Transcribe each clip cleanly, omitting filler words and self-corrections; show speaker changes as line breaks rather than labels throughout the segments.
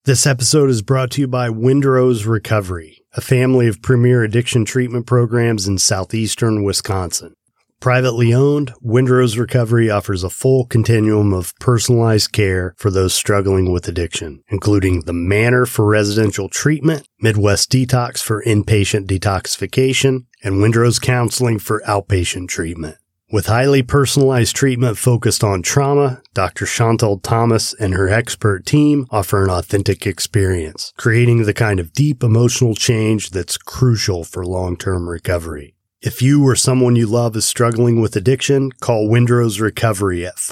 This episode is brought to you by Windrose Recovery, a family of premier addiction treatment programs in southeastern Wisconsin. Privately owned, Windrose Recovery offers a full continuum of personalized care for those struggling with addiction, including the Manor for residential treatment, Midwest Detox for inpatient detoxification, and Windrose Counseling for outpatient treatment. With highly personalized treatment focused on trauma, Dr. Chantal Thomas and her expert team offer an authentic experience, creating the kind of deep emotional change that's crucial for long-term recovery. If you or someone you love is struggling with addiction, call Windrose Recovery at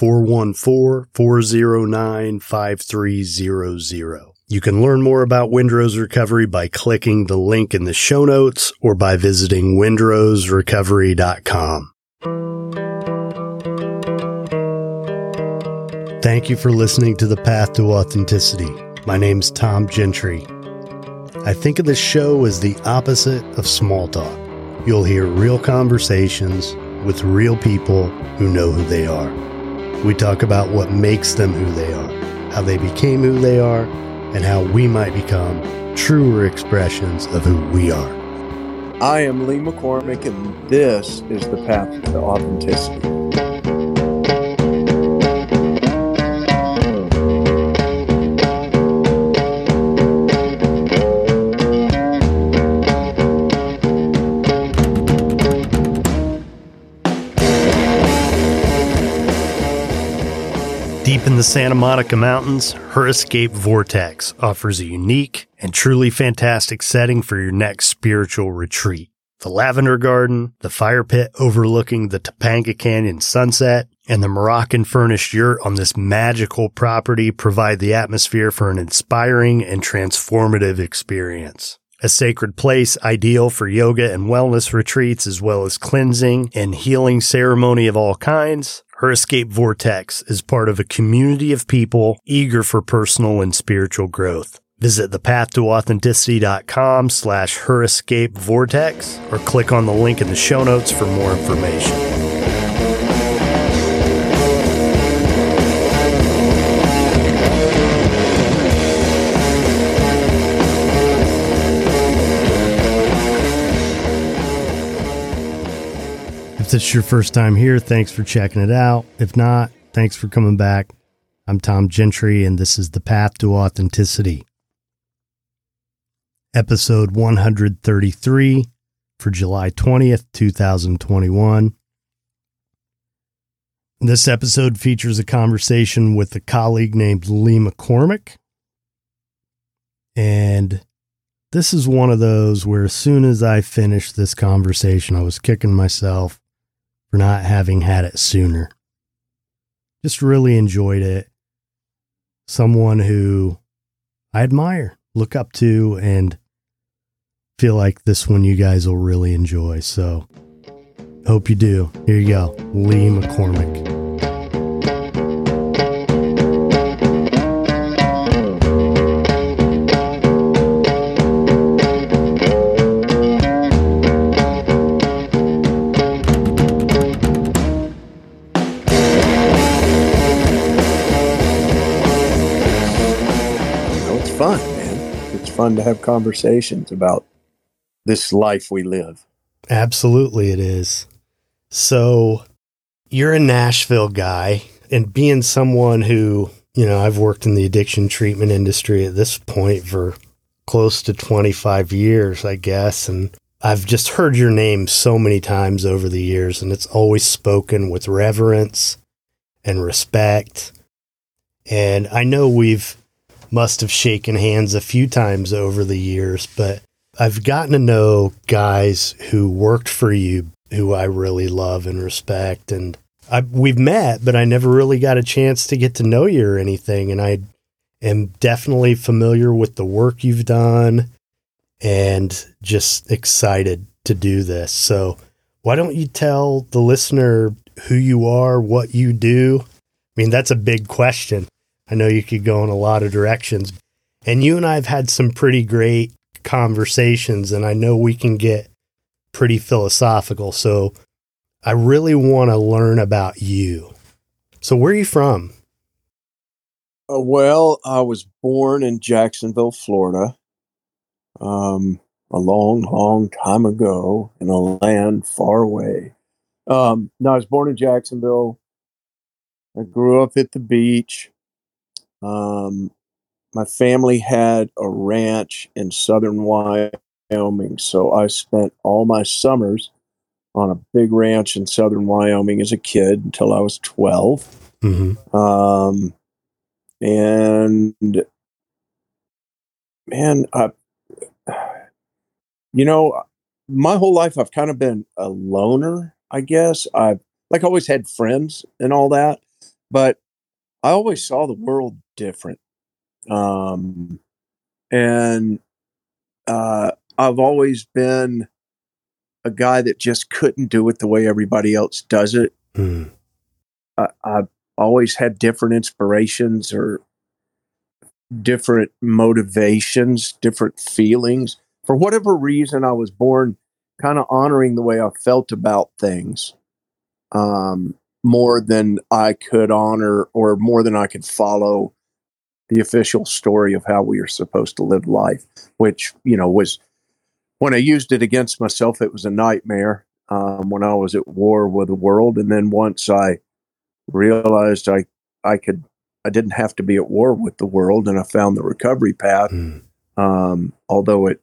414-409-5300. You can learn more about Windrose Recovery by clicking the link in the show notes or by visiting windroserecovery.com. Thank you for listening to The Path to Authenticity. My name's Tom Gentry. I think of this show as the opposite of small talk. You'll hear real conversations with real people who know who they are. We talk about what makes them who they are, how they became who they are, and how we might become truer expressions of who we are.
I am Lee McCormick, and this is The Path to Authenticity.
Deep in the Santa Monica Mountains, Her Escape Vortex offers a unique and truly fantastic setting for your next spiritual retreat. The Lavender Garden, the fire pit overlooking the Topanga Canyon sunset, and the Moroccan furnished yurt on this magical property provide the atmosphere for an inspiring and transformative experience. A sacred place ideal for yoga and wellness retreats as well as cleansing and healing ceremony of all kinds, Her Escape Vortex is part of a community of people eager for personal and spiritual growth. Visit thepathtooauthenticity.com/Her Escape Vortex or click on the link in the show notes for more information. If this is your first time here, thanks for checking it out. If not, thanks for coming back. I'm Tom Gentry, and this is The Path to Authenticity. Episode 133 for July 20th, 2021. This episode features a conversation with a colleague named Lee McCormick. And this is one of those where as soon as I finished this conversation, I was kicking myself for not having had it sooner. Just really enjoyed it. Someone who I admire, look up to, and feel like this one you guys will really enjoy. So, hope you do. Here you go. Lee McCormick.
Fun to have conversations about this life we live.
Absolutely it is. So you're a Nashville guy, and being someone who, I've worked in the addiction treatment industry at this point for close to 25 years, I guess. And I've just heard your name so many times over the years, and it's always spoken with reverence and respect. And I know must have shaken hands a few times over the years, but I've gotten to know guys who worked for you who I really love and respect. And we've met, but I never really got a chance to get to know you or anything. And I am definitely familiar with the work you've done and just excited to do this. So why don't you tell the listener who you are, what you do? I mean, that's a big question. I know you could go in a lot of directions, and you and I have had some pretty great conversations, and I know we can get pretty philosophical. So I really want to learn about you. So where are you from?
Well, I was born in Jacksonville, Florida, a long, long time ago in a land far away. No, I was born in Jacksonville. I grew up at the beach. Um, my family had a ranch in southern Wyoming, so I spent all my summers on a big ranch in southern Wyoming as a kid until I was 12.
Mm-hmm.
And man, you know, my whole life I've kind of been a loner, I guess. I've like always had friends and all that, but I always saw the world different. Um, and I've always been a guy that just couldn't do it the way everybody else does it.
Mm.
I've always had different inspirations or different motivations, different feelings. For whatever reason, I was born kind of honoring the way I felt about things, more than I could honor or more than I could follow the official story of how we are supposed to live life, which, was when I used it against myself, it was a nightmare, when I was at war with the world. And then once I realized I could, I didn't have to be at war with the world, and I found the recovery path.
Mm.
Although it,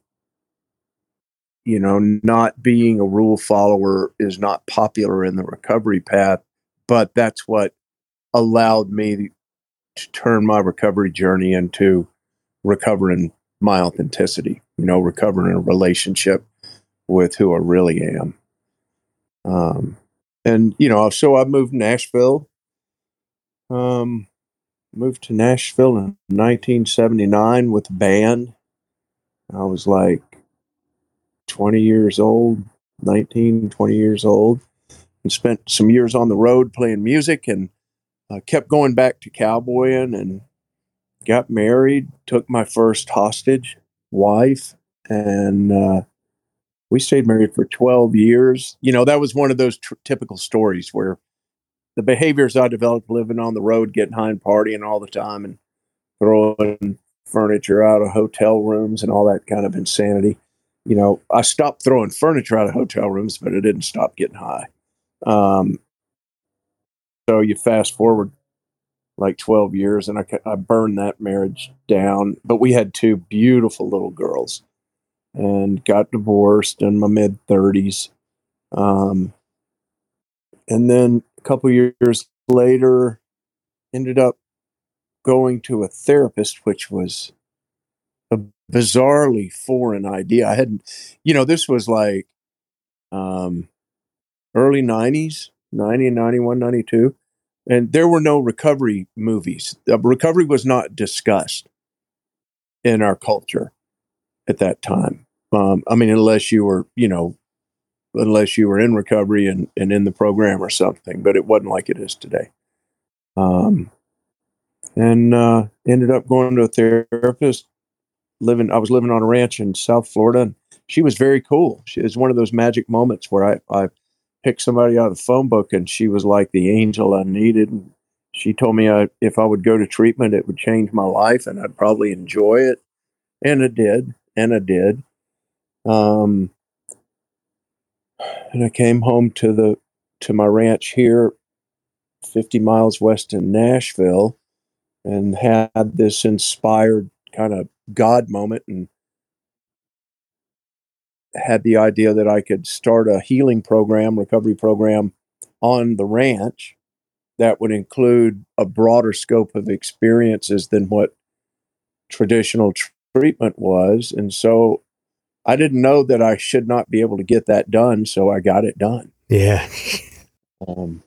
not being a rule follower is not popular in the recovery path, but that's what allowed me to turn my recovery journey into recovering my authenticity, recovering a relationship with who I really am. And, so I moved to Nashville. Moved to Nashville in 1979 with a band. I was like 20 years old, 19, 20 years old, and spent some years on the road playing music, and kept going back to cowboying, and got married, took my first hostage wife, and we stayed married for 12 years. That was one of those typical stories where the behaviors I developed living on the road, getting high and partying all the time and throwing furniture out of hotel rooms and all that kind of insanity. I stopped throwing furniture out of hotel rooms, but I didn't stop getting high. Um, so you fast forward like 12 years, and I burned that marriage down. But we had two beautiful little girls and got divorced in my mid 30s. And then a couple years later, ended up going to a therapist, which was a bizarrely foreign idea. I hadn't, this was like um, early 90s, 90, 91, 92. And there were no recovery movies. Recovery was not discussed in our culture at that time. Unless you were, unless you were in recovery and in the program or something, but it wasn't like it is today. And ended up going to a therapist. I was living on a ranch in South Florida, and she was very cool. She was one of those magic moments where I picked somebody out of the phone book, and she was like the angel I needed. And she told me if I would go to treatment, it would change my life, and I'd probably enjoy it. And it did. And I did. And I came home to my ranch here, 50 miles west of Nashville, and had this inspired kind of God moment, and had the idea that I could start a healing program, recovery program on the ranch that would include a broader scope of experiences than what traditional treatment was. And so I didn't know that I should not be able to get that done, so I got it done.
Yeah.
Um,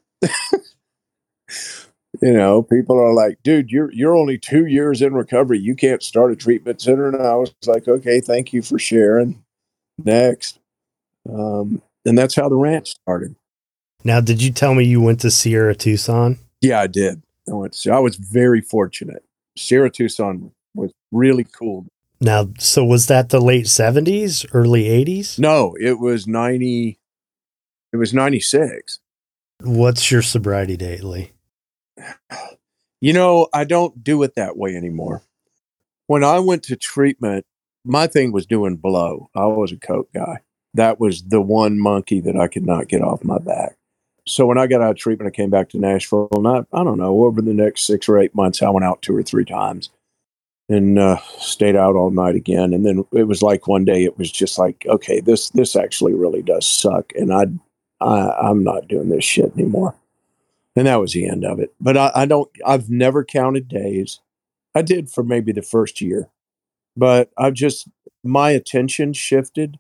people are like, dude, you're only 2 years in recovery. You can't start a treatment center. And I was like, okay, thank you for sharing. Next. And that's how the ranch started.
Now, did you tell me you went to Sierra Tucson?
Yeah, I did. I was very fortunate. Sierra Tucson was really cool.
Now, so was that the late 70s, early 80s?
No, it was 90. It was 96.
What's your sobriety date, Lee?
I don't do it that way anymore. When I went to treatment, my thing was doing blow. I was a coke guy. That was the one monkey that I could not get off my back. So when I got out of treatment, I came back to Nashville, and I don't know, over the next 6 or 8 months, I went out 2 or 3 times and stayed out all night again. And then it was like one day, it was just like, okay, this actually really does suck, and I'm not doing this shit anymore. And that was the end of it. But I've never counted days. I did for maybe the first year, but my attention shifted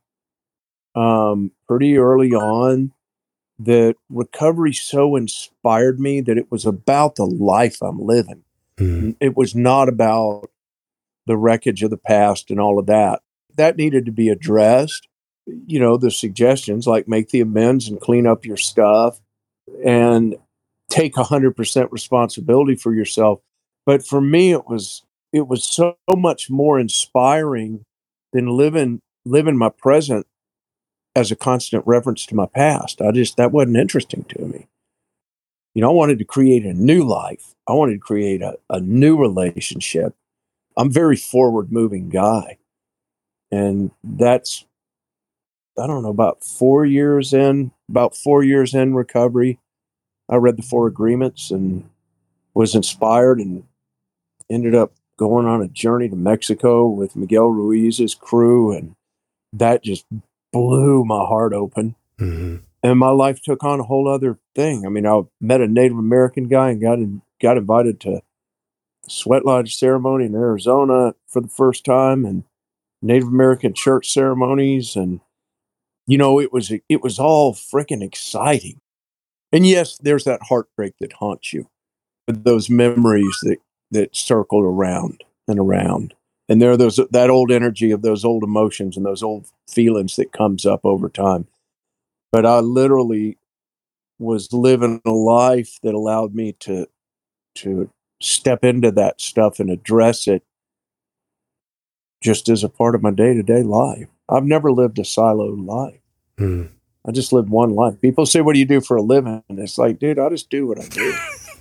pretty early on. That recovery so inspired me that it was about the life I'm living. It was not about the wreckage of the past and all of that. That needed to be addressed. The suggestions like make the amends and clean up your stuff and take 100% responsibility for yourself. But for me, it was so much more inspiring than living my present as a constant reference to my past. That wasn't interesting to me. I wanted to create a new life. I wanted to create a new relationship. I'm a very forward moving guy. And that's, I don't know, about 4 years in recovery, I read the 4 Agreements and was inspired and ended up going on a journey to Mexico with Miguel Ruiz's crew. And that just blew my heart open.
Mm-hmm.
And my life took on a whole other thing. I mean, I met a Native American guy and got invited to Sweat Lodge ceremony in Arizona for the first time, and Native American church ceremonies. And, it was all freaking exciting. And yes, there's that heartbreak that haunts you, those memories that circle around and around. And there are that old energy of those old emotions and those old feelings that comes up over time. But I literally was living a life that allowed me to step into that stuff and address it just as a part of my day-to-day life. I've never lived a siloed life. I just lived one life. People say, what do you do for a living? And it's like, dude, I just do what I do.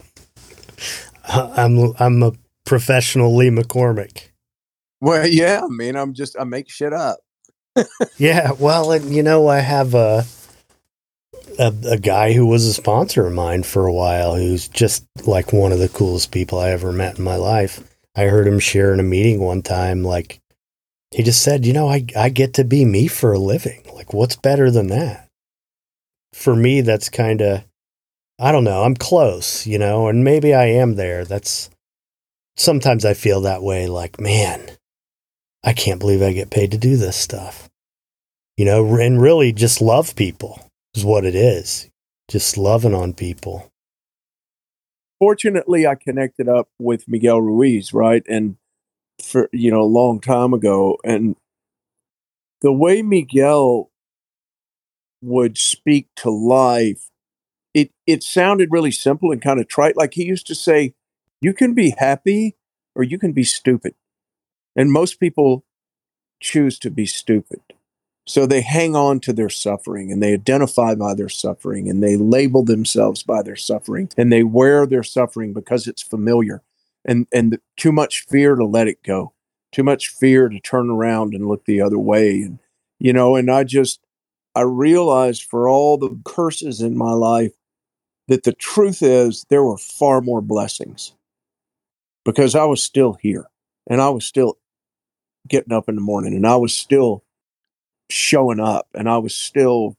I'm a professional Lee McCormick.
Well, yeah, I mean, I make shit up.
Yeah, well, and I have a guy who was a sponsor of mine for a while, who's just like one of the coolest people I ever met in my life. I heard him share in a meeting one time, like, he just said, I get to be me for a living. Like, what's better than that? For me, that's kind of, I don't know, I'm close, and maybe I am there. Sometimes I feel that way, like, man, I can't believe I get paid to do this stuff. And really just love people is what it is. Just loving on people.
Fortunately, I connected up with Miguel Ruiz, right? And for, a long time ago. And the way Miguel would speak to life, it sounded really simple and kind of trite. Like he used to say, you can be happy or you can be stupid. And most people choose to be stupid. So they hang on to their suffering and they identify by their suffering and they label themselves by their suffering and they wear their suffering because it's familiar and too much fear to let it go, too much fear to turn around and look the other way. And, and I realized for all the curses in my life that the truth is there were far more blessings because I was still here and I was still getting up in the morning and I was still showing up and I was still,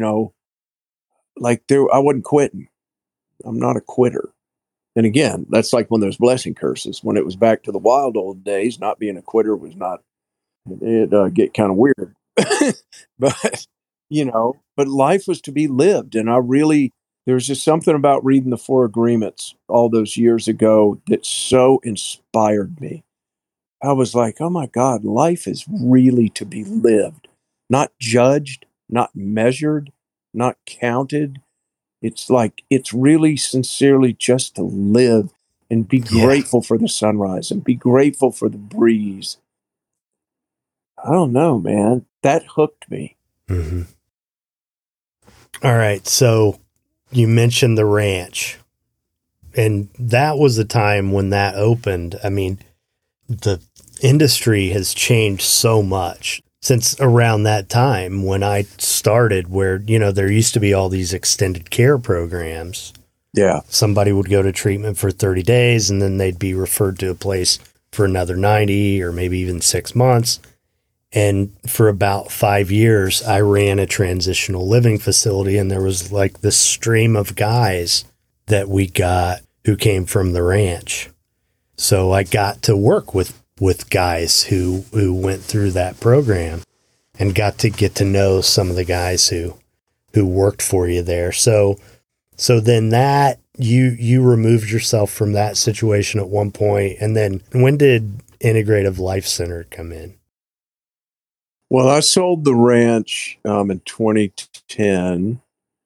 I wasn't quitting. I'm not a quitter. And again, that's like one of those blessing curses. When it was back to the wild old days, not being a quitter was not, it get kind of weird. but, but life was to be lived. And there was just something about reading the 4 Agreements all those years ago that so inspired me. I was like, oh my God, life is really to be lived. Not judged, not measured, not counted. It's like, it's really sincerely just to live and be grateful for the sunrise and be grateful for the breeze. I don't know, man. That hooked me.
Mm-hmm. All right. So you mentioned the ranch. And that was the time when that opened. I mean, the industry has changed so much since around that time when I started, where, you know, there used to be all these extended care programs.
Yeah.
Somebody would go to treatment for 30 days and then they'd be referred to a place for another 90 or maybe even 6 months. And for about 5 years, I ran a transitional living facility, and there was like this stream of guys that we got who came from the ranch. So I got to work with guys who went through that program and got to get to know some of the guys who worked for you there. So then that you removed yourself from that situation at one point, and then when did Integrative Life Center come in?
Well, I sold the ranch in 2010,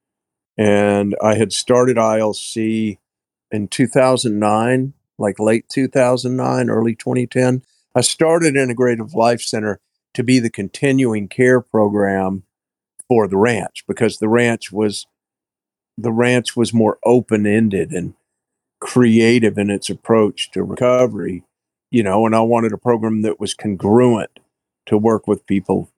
and I had started ILC in 2009, like late 2009, early 2010. I started Integrative Life Center to be the continuing care program for the ranch, because the ranch was more open-ended and creative in its approach to recovery, you know, and I wanted a program that was congruent to work with people,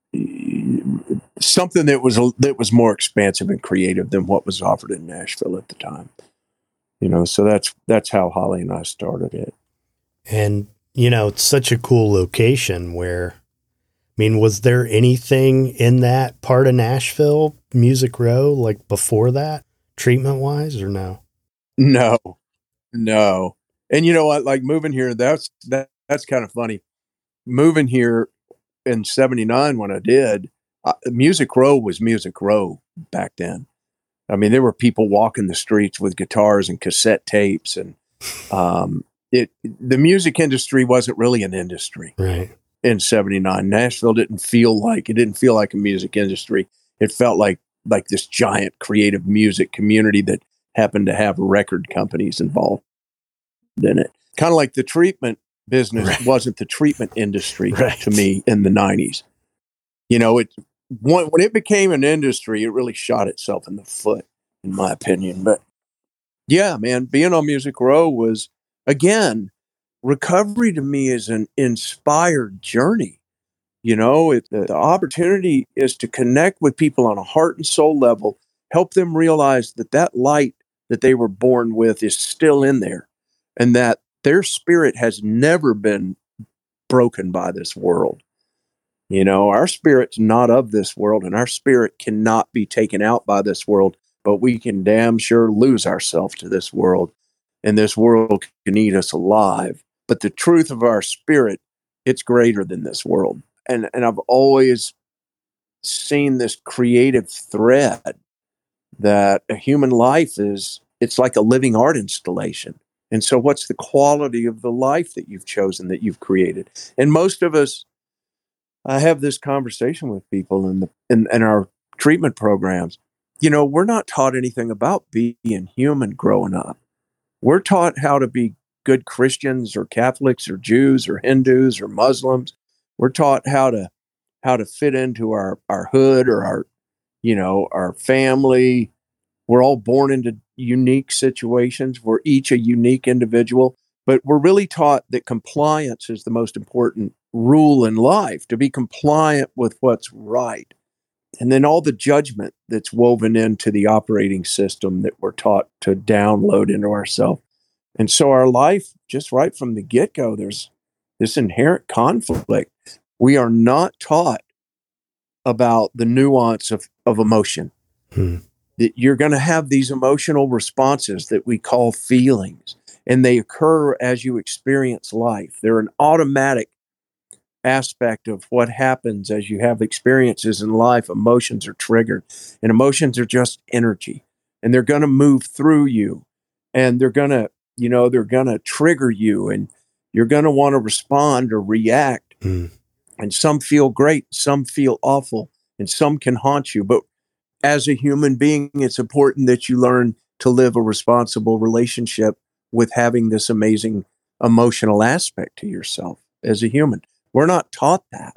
something that was more expansive and creative than what was offered in Nashville at the time. You know, so that's how Holly and I started it.
And, you know, it's such a cool location where, I mean, was there anything in that part of Nashville, Music Row, like before that, treatment wise, or no?
No. And you know what, like moving here, that's kind of funny. Moving here in 79 when I did, Music Row was Music Row back then. I mean, there were people walking the streets with guitars and cassette tapes, and the music industry wasn't really an industry.
Right.
In 79, Nashville didn't feel like a music industry. It felt like this giant creative music community that happened to have record companies involved in it. Kind of like the treatment business wasn't the treatment industry to me in the 90s. You know, when it became an industry, it really shot itself in the foot, in my opinion. But yeah, man, being on Music Row was, again, recovery to me is an inspired journey. You know, the opportunity is to connect with people on a heart and soul level, help them realize that light that they were born with is still in there, and that their spirit has never been broken by this world. You know, our spirit's not of this world, and our spirit cannot be taken out by this world, but we can damn sure lose ourselves to this world, and this world can eat us alive. But the truth of our spirit, it's greater than this world. And I've always seen this creative thread that a human life it's like a living art installation. And so what's the quality of the life that you've chosen, that you've created? And most of us, I have this conversation with people in our treatment programs. You know, we're not taught anything about being human growing up. We're taught how to be good Christians or Catholics or Jews or Hindus or Muslims. We're taught how to fit into our hood or our family. We're all born into unique situations. We're each a unique individual, but we're really taught that compliance is the most important rule in life, to be compliant with what's right. And then all the judgment that's woven into the operating system that we're taught to download into ourselves. And so our life, just right from the get-go, there's this inherent conflict. We are not taught about the nuance of emotion. That you're going to have these emotional responses that we call feelings, and they occur as you experience life. They're an automatic aspect of what happens as you have experiences in life. Emotions are triggered, and emotions are just energy, and they're going to move through you, and they're going to trigger you, and you're going to want to respond or react. And some feel great, some feel awful, and some can haunt you. But as a human being, it's important that you learn to live a responsible relationship with having this amazing emotional aspect to yourself as a human. We're not taught that.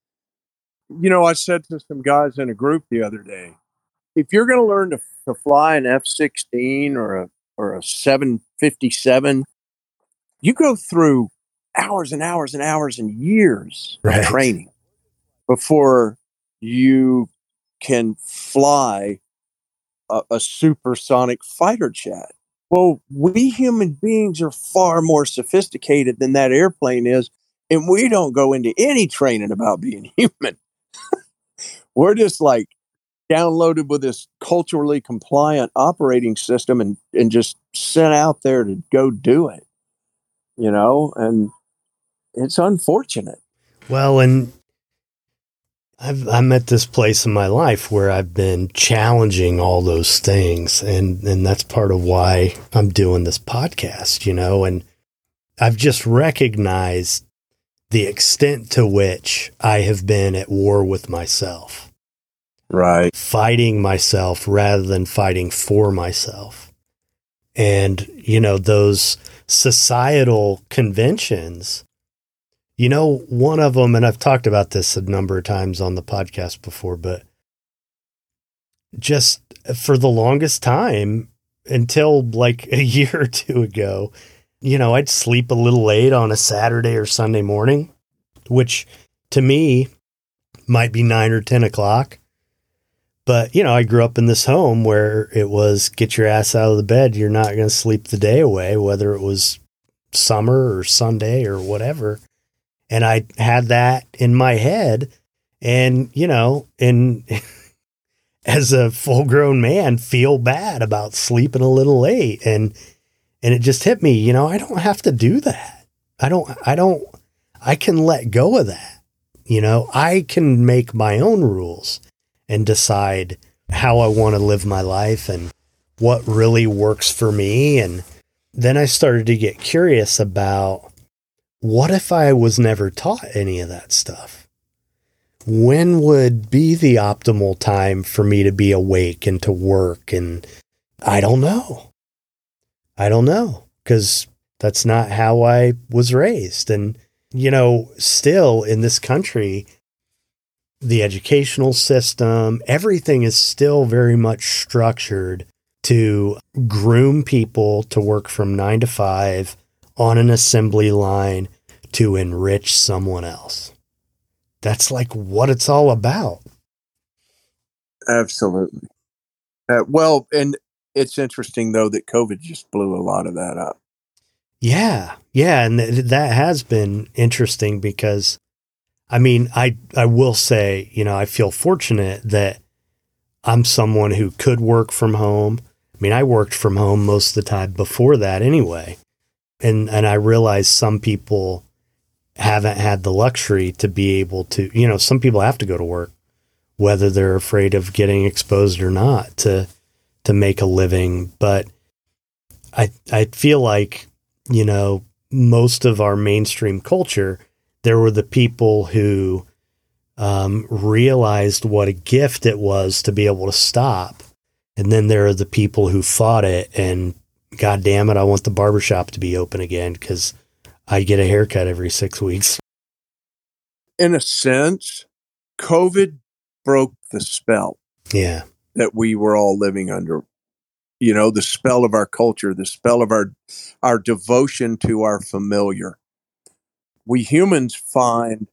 You know, I said to some guys in a group the other day, if you're going to learn to fly an F-16 or or a 757, you go through hours and hours and hours and years of
Right.
training before you can fly a supersonic fighter jet. Well, we human beings are far more sophisticated than that airplane is, and we don't go into any training about being human. We're just like downloaded with this culturally compliant operating system and just sent out there to go do it, and it's unfortunate.
Well, and I'm at this place in my life where I've been challenging all those things, and that's part of why I'm doing this podcast, and I've just recognized the extent to which I have been at war with myself.
Right.
Fighting myself rather than fighting for myself. And, those societal conventions, one of them, and I've talked about this a number of times on the podcast before, but just for the longest time, until like a year or two ago, I'd sleep a little late on a Saturday or Sunday morning, which to me might be 9 or 10 o'clock. But, I grew up in this home where it was get your ass out of the bed. You're not going to sleep the day away, whether it was summer or Sunday or whatever. And I had that in my head. And, and as a full grown man, feel bad about sleeping a little late. And it just hit me, I don't have to do that. I can let go of that. I can make my own rules and decide how I want to live my life and what really works for me. And then I started to get curious about, what if I was never taught any of that stuff? When would be the optimal time for me to be awake and to work? And I don't know, because that's not how I was raised. And, still in this country, the educational system, everything is still very much structured to groom people to work from 9 to 5 on an assembly line to enrich someone else. That's like what it's all about.
Absolutely. Well, and it's interesting, though, that COVID just blew a lot of that up.
Yeah. Yeah. And that has been interesting because, I will say, I feel fortunate that I'm someone who could work from home. I worked from home most of the time before that anyway. And I realize some people haven't had the luxury to be able to, some people have to go to work, whether they're afraid of getting exposed or not to make a living. But I feel like, most of our mainstream culture, there were the people who realized what a gift it was to be able to stop. And then there are the people who fought it and, God damn it, I want the barbershop to be open again because I get a haircut every 6 weeks.
In a sense, COVID broke the spell that we were all living under. The spell of our culture, the spell of our devotion to our familiar. We humans find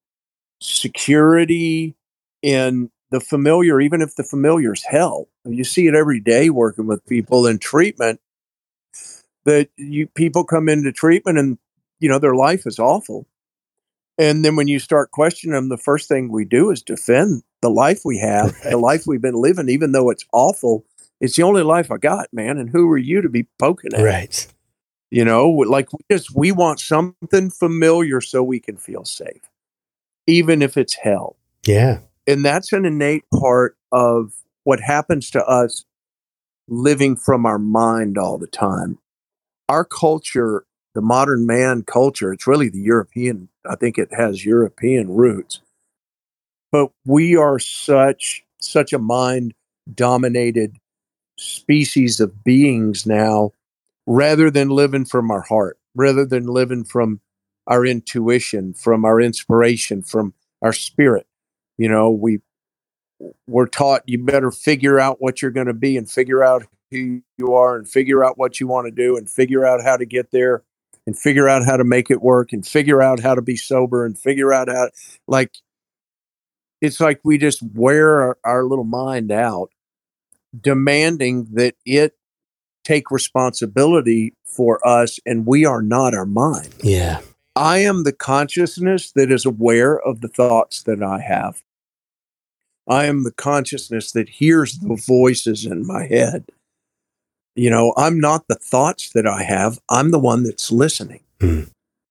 security in the familiar, even if the familiar is hell. You see it every day working with people in treatment, that people come into treatment and, their life is awful. And then when you start questioning them, the first thing we do is defend the life we have, right. The life we've been living, even though it's awful. It's the only life I got, man. And who are you to be poking at?
Right.
Like we want something familiar so we can feel safe, even if it's hell.
Yeah.
And that's an innate part of what happens to us living from our mind all the time. Our culture, the modern man culture, it's really the European. I think it has European roots. But we are such a mind-dominated species of beings now, rather than living from our heart, rather than living from our intuition, from our inspiration, from our spirit. We're taught you better figure out what you're going to be and figure out who you are and figure out what you want to do and figure out how to get there and figure out how to make it work and figure out how to be sober and figure out how, like, it's like we just wear our little mind out, demanding that it take responsibility for us, and we are not our mind.
Yeah.
I am the consciousness that is aware of the thoughts that I have. I am the consciousness that hears the voices in my head. You know, I'm not the thoughts that I have. I'm the one that's listening.
Mm.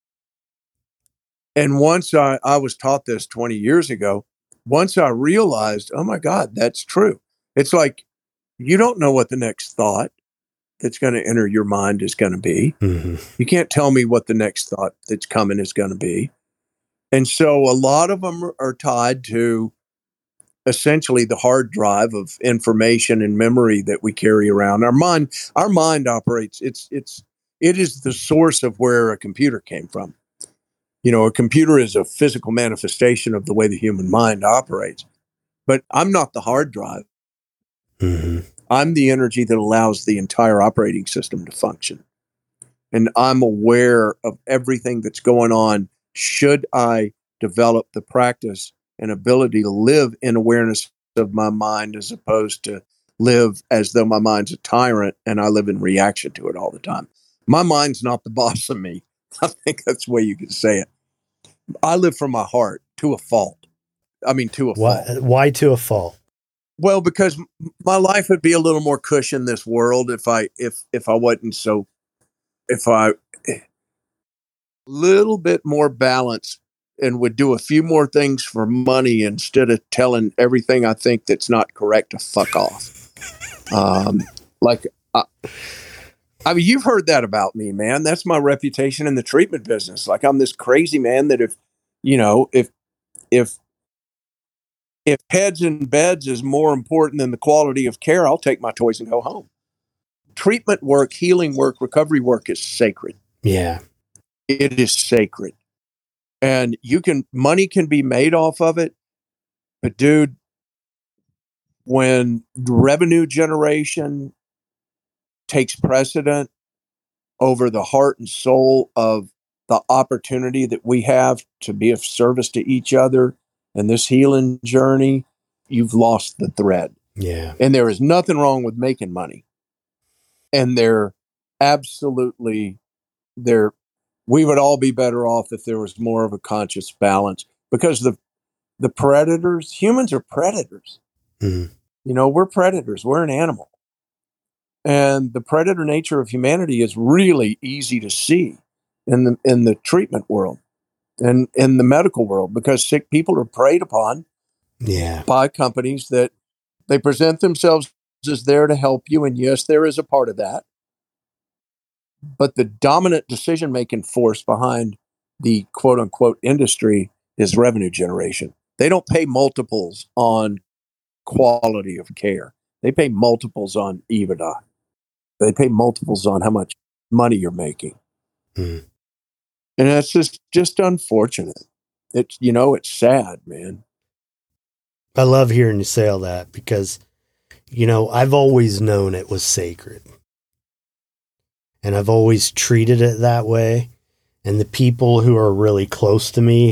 And once I was taught this 20 years ago, once I realized, oh my God, that's true. It's like, you don't know what the next thought that's going to enter your mind is going to be.
Mm-hmm.
You can't tell me what the next thought that's coming is going to be. And so a lot of them are tied to essentially the hard drive of information and memory that we carry around. Our mind operates. It is the source of where a computer came from. You know, a computer is a physical manifestation of the way the human mind operates. But I'm not the hard drive.
Mm-hmm.
I'm the energy that allows the entire operating system to function. And I'm aware of everything that's going on should I develop the practice and ability to live in awareness of my mind as opposed to live as though my mind's a tyrant and I live in reaction to it all the time. My mind's not the boss of me. I think that's the way you can say it. I live from my heart to a fault. Fault.
Why to a fault?
Well, because my life would be a little more cush in this world if I wasn't so, if I little bit more balance and would do a few more things for money instead of telling everything I think that's not correct to fuck off. I mean, you've heard that about me, man. That's my reputation in the treatment business. Like, I'm this crazy man that if heads and beds is more important than the quality of care, I'll take my toys and go home. Treatment work, healing work, recovery work is sacred.
Yeah.
It is sacred. And money can be made off of it. But dude, when revenue generation takes precedent over the heart and soul of the opportunity that we have to be of service to each other and this healing journey, you've lost the thread.
Yeah.
And there is nothing wrong with making money. And we would all be better off if there was more of a conscious balance, because the predators, humans are predators.
Mm.
You know, we're predators. We're an animal. And the predator nature of humanity is really easy to see in the treatment world and in the medical world, because sick people are preyed upon by companies that they present themselves as there to help you. And yes, there is a part of that. But the dominant decision-making force behind the quote-unquote industry is revenue generation. They don't pay multiples on quality of care. They pay multiples on EBITDA. They pay multiples on how much money you're making.
Mm.
And that's just unfortunate. It's sad, man.
I love hearing you say all that because, I've always known it was sacred. And I've always treated it that way. And the people who are really close to me,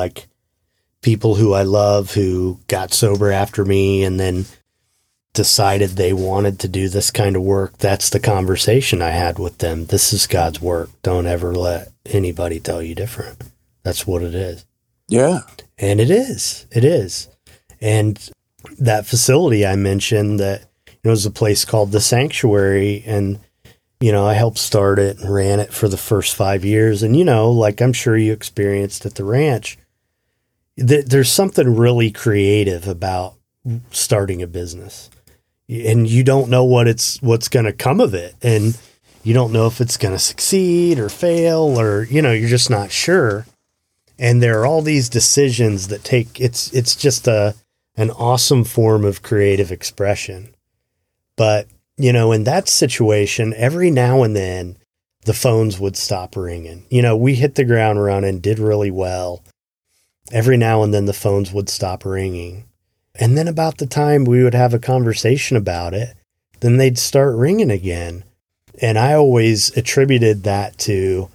people who I love, who got sober after me and then decided they wanted to do this kind of work, that's the conversation I had with them. This is God's work. Don't ever let anybody tell you different. That's what it is.
Yeah.
And it is. It is. And that facility I mentioned, that it was a place called The Sanctuary, and I helped start it and ran it for the first 5 years. And, like I'm sure you experienced at the ranch, there's something really creative about starting a business. And you don't know what's going to come of it. And you don't know if it's going to succeed or fail, or, you're just not sure. And there are all these decisions that it's just an awesome form of creative expression. But, in that situation, every now and then the phones would stop ringing. We hit the ground running, did really well. Every now and then the phones would stop ringing. And then about the time we would have a conversation about it, then they'd start ringing again. And I always attributed that to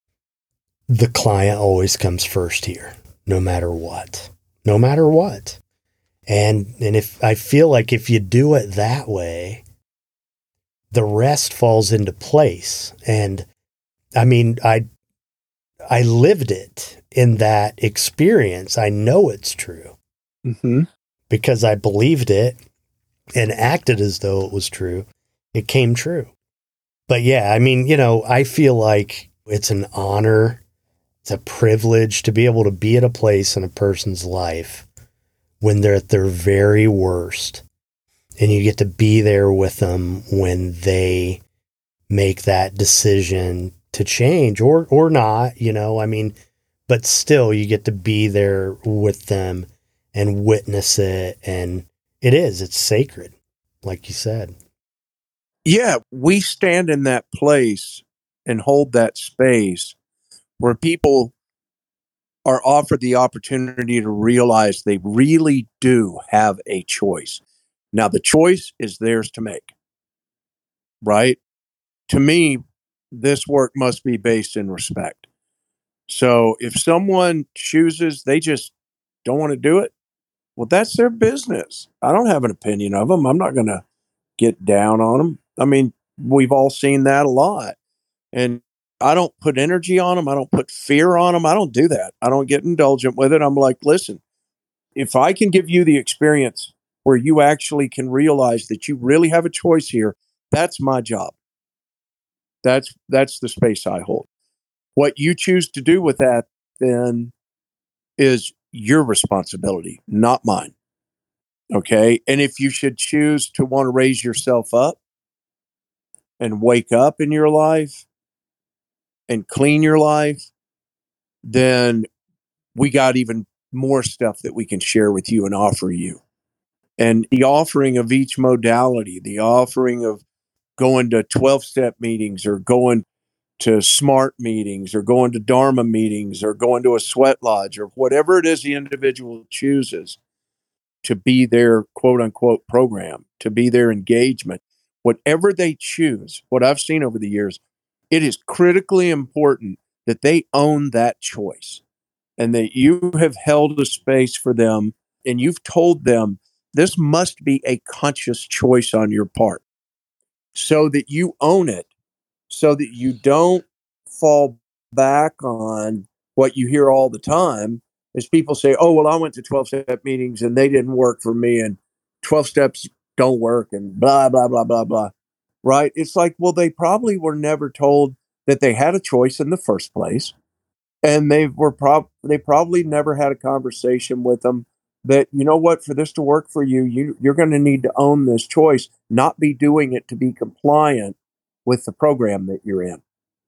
the client always comes first here, no matter what. No matter what. And if I feel like if you do it that way, the rest falls into place. And I mean, I lived it in that experience. I know it's true because I believed it and acted as though it was true. It came true. But yeah, I mean, you know, I feel like it's an honor. It's a privilege to be able to be at a place in a person's life when they're at their very worst, and you get to be there with them when they make that decision to change or not, you know, I mean, but still you get to be there with them and witness it. And it's sacred, like you said.
Yeah, we stand in that place and hold that space where people are offered the opportunity to realize they really do have a choice. Now, the choice is theirs to make, right? To me, this work must be based in respect. So if someone chooses, they just don't want to do it, well, that's their business. I don't have an opinion of them. I'm not going to get down on them. I mean, we've all seen that a lot. And I don't put energy on them. I don't put fear on them. I don't do that. I don't get indulgent with it. I'm like, listen, if I can give you the experience where you actually can realize that you really have a choice here, that's my job. That's the space I hold. What you choose to do with that then is your responsibility, not mine. Okay. And if you should choose to want to raise yourself up and wake up in your life and clean your life, then we got even more stuff that we can share with you and offer you. And the offering of each modality, the offering of going to 12-step meetings or going to SMART meetings or going to Dharma meetings or going to a sweat lodge or whatever it is the individual chooses to be their quote unquote program, to be their engagement, whatever they choose, what I've seen over the years, it is critically important that they own that choice and that you have held a space for them and you've told them this must be a conscious choice on your part so that you own it, so that you don't fall back on what you hear all the time is people say, oh, well, I went to 12-step meetings and they didn't work for me and 12 steps don't work and blah, blah, blah, blah, blah. Right? It's like, well, they probably were never told that they had a choice in the first place. And they probably never had a conversation with them that, you know what, for this to work for you, you're going to need to own this choice, not be doing it to be compliant with the program that you're in.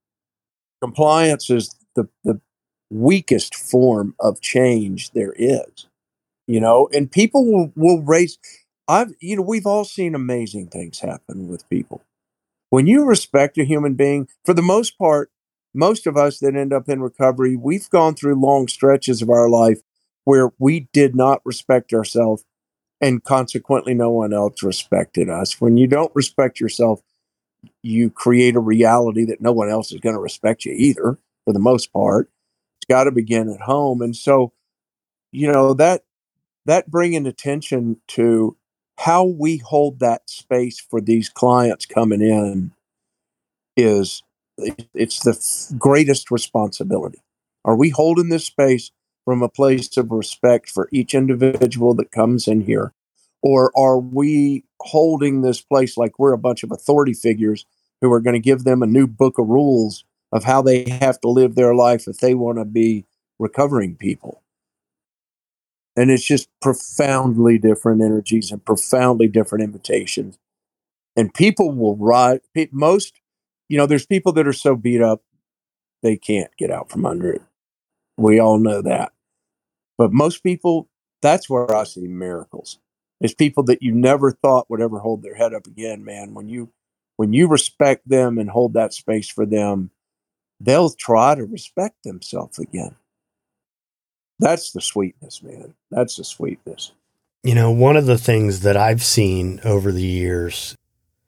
Compliance is the weakest form of change there is, you know, and people will raise. We've all seen amazing things happen with people. When you respect a human being, for the most part, most of us that end up in recovery, we've gone through long stretches of our life where we did not respect ourselves and consequently no one else respected us. When you don't respect yourself, you create a reality that no one else is going to respect you either, for the most part. It's got to begin at home. And so, you know, that bringing attention to how we hold that space for these clients coming in it's the greatest responsibility. Are we holding this space from a place of respect for each individual that comes in here? Or are we holding this place like we're a bunch of authority figures who are going to give them a new book of rules of how they have to live their life if they want to be recovering people? And it's just profoundly different energies and profoundly different invitations. And people will ride. There's people that are so beat up, they can't get out from under it. We all know that. But most people, that's where I see miracles. It's people that you never thought would ever hold their head up again, man. When you respect them and hold that space for them, they'll try to respect themselves again. That's the sweetness, man. That's the sweetness.
You know, one of the things that I've seen over the years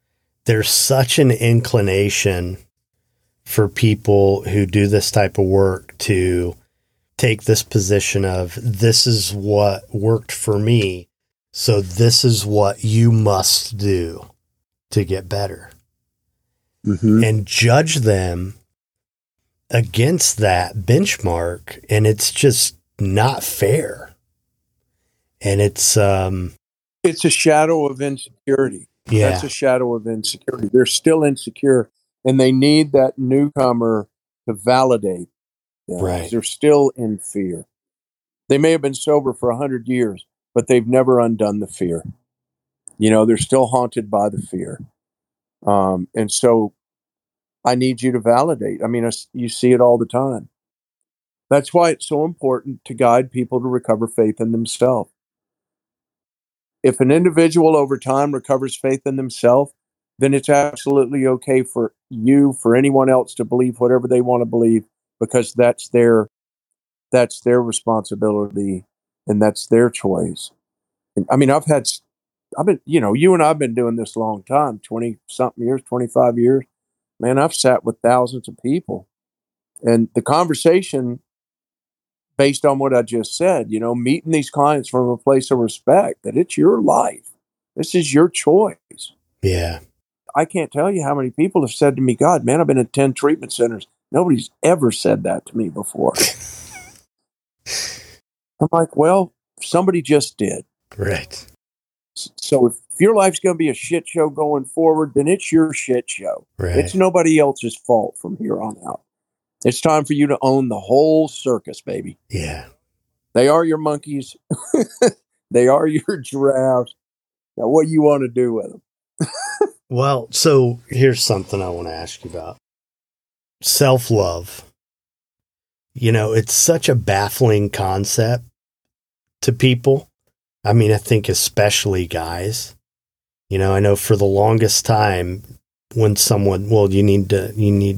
there's such an inclination for people who do this type of work to take this position of, this is what worked for me, so this is what you must do to get better.
Mm-hmm.
And judge them against that benchmark. And it's just not fair. And it's
a shadow of insecurity.
Yeah.
That's a shadow of insecurity. They're still insecure, and they need that newcomer to validate them.
Right.
They're still in fear. They may have been sober for 100 years, but they've never undone the fear. They're still haunted by the fear. And so I need you to validate. I mean, you see it all the time. That's why it's so important to guide people to recover faith in themselves. If an individual over time recovers faith in themselves, then it's absolutely okay for you, for anyone else to believe whatever they want to believe, because that's their responsibility and that's their choice. I mean, you and I've been doing this a long time, 20 something years, 25 years. Man, I've sat with thousands of people, and the conversation based on what I just said, meeting these clients from a place of respect, that it's your life. This is your choice.
Yeah.
I can't tell you how many people have said to me, God, man, I've been in 10 treatment centers. Nobody's ever said that to me before. I'm like, well, somebody just did.
Right.
So if your life's going to be a shit show going forward, then it's your shit show.
Right.
It's nobody else's fault from here on out. It's time for you to own the whole circus, baby.
Yeah.
They are your monkeys. They are your giraffes. Now, what do you want to do with them?
Well, so here's something I want to ask you about. Self-love. It's such a baffling concept to people. I mean, I think especially guys. I know for the longest time when someone, well, you need to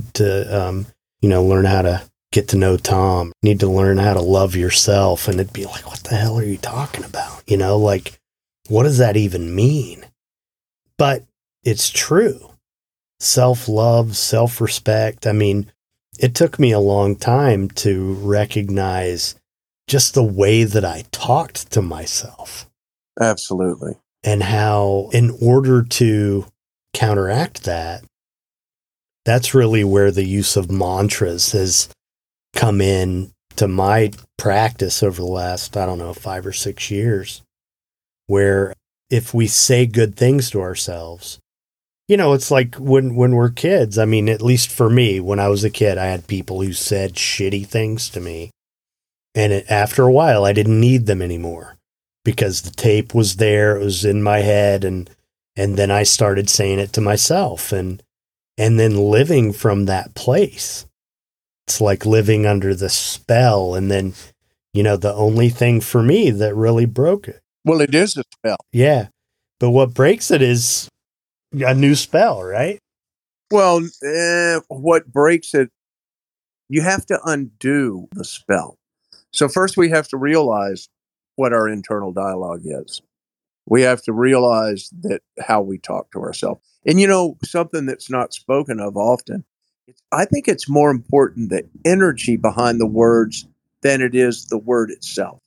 learn how to get to know Tom. You need to learn how to love yourself. And it'd be like, what the hell are you talking about? What does that even mean? But it's true. Self-love, self-respect. I mean, it took me a long time to recognize just the way that I talked to myself.
Absolutely.
And how, in order to counteract that, that's really where the use of mantras has come in to my practice over the last, 5 or 6 years, where if we say good things to ourselves, it's like when we're kids. I mean, at least for me, when I was a kid, I had people who said shitty things to me. And after a while, I didn't need them anymore because the tape was there. It was in my head. And then I started saying it to myself and then living from that place. It's like living under the spell. And then, the only thing for me that really broke it.
Well, it is a spell.
Yeah. But what breaks it is a new spell, right?
Well, what breaks it, you have to undo the spell. So first we have to realize what our internal dialogue is. We have to realize that how we talk to ourselves. And something that's not spoken of often, I think it's more important the energy behind the words than it is the word itself.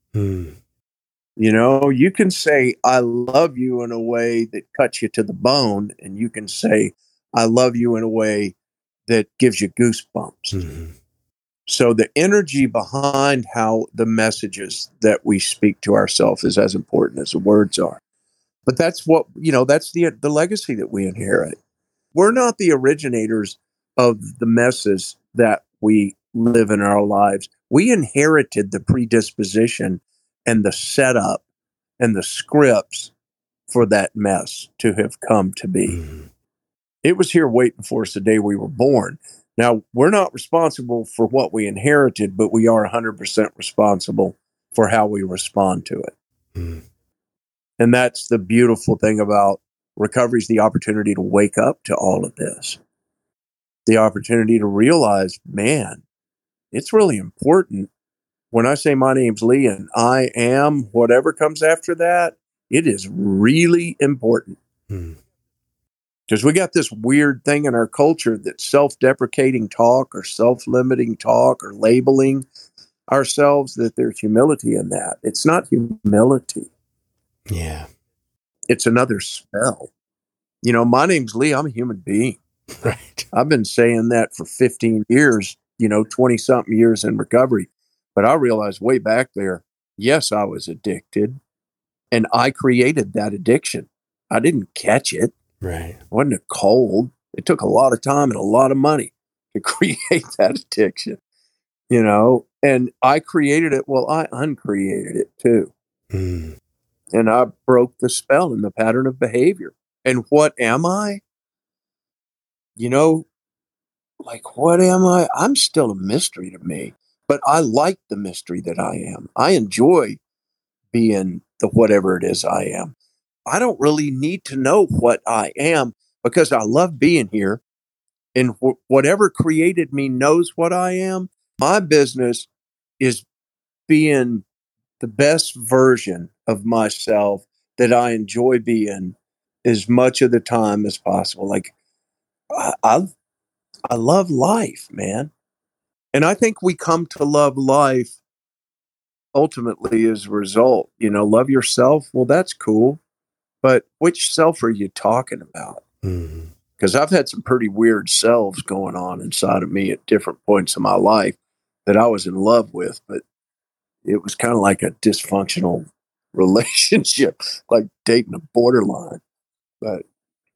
You can say, I love you in a way that cuts you to the bone. And you can say, I love you in a way that gives you goosebumps.
Mm-hmm.
So the energy behind how the messages that we speak to ourselves is as important as the words are. But that's what, that's the legacy that we inherit. We're not the originators of the messes that we live in our lives. We inherited the predisposition and the setup and the scripts for that mess to have come to be.
Mm-hmm.
It was here waiting for us the day we were born. Now, we're not responsible for what we inherited, but we are 100% responsible for how we respond to it.
Mm-hmm.
And that's the beautiful thing about recovery, is the opportunity to wake up to all of this. The opportunity to realize, man, it's really important. When I say my name's Lee and I am whatever comes after that, it is really important.
Mm-hmm.
Because we got this weird thing in our culture that self-deprecating talk or self-limiting talk or labeling ourselves, that there's humility in that. It's not humility.
Yeah.
It's another spell. My name's Lee. I'm a human being.
Right.
I've been saying that for 15 years, 20 something years in recovery. But I realized way back there, yes, I was addicted, and I created that addiction. I didn't catch it.
Right.
It wasn't a cold. It took a lot of time and a lot of money to create that addiction, and I created it. Well, I uncreated it too.
Mm.
And I broke the spell and the pattern of behavior. And what am I? What am I? I'm still a mystery to me, but I like the mystery that I am. I enjoy being the whatever it is I am. I don't really need to know what I am because I love being here. And whatever created me knows what I am. My business is being the best version of myself that I enjoy being as much of the time as possible. Like I love life, man. And I think we come to love life ultimately as a result. Love yourself. Well, that's cool. But which self are you talking about?
Mm.
Because I've had some pretty weird selves going on inside of me at different points in my life that I was in love with, but it was kind of like a dysfunctional relationship, like dating a borderline. But,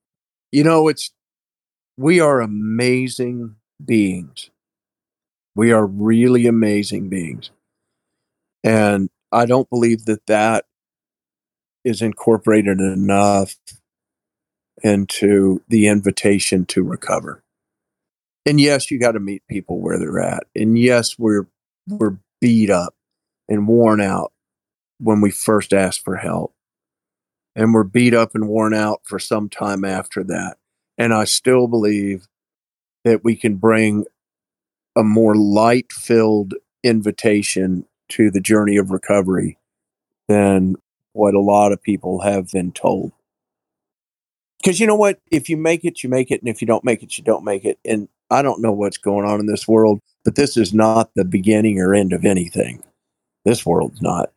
we are amazing beings. We are really amazing beings. And I don't believe that is incorporated enough into the invitation to recover. And yes, you got to meet people where they're at. And yes, we're beat up and worn out when we first ask for help. And we're beat up and worn out for some time after that. And I still believe that we can bring a more light-filled invitation to the journey of recovery than what a lot of people have been told. Because you know what? If you make it, you make it. And if you don't make it, you don't make it. And I don't know what's going on in this world, but this is not the beginning or end of anything. This world's not.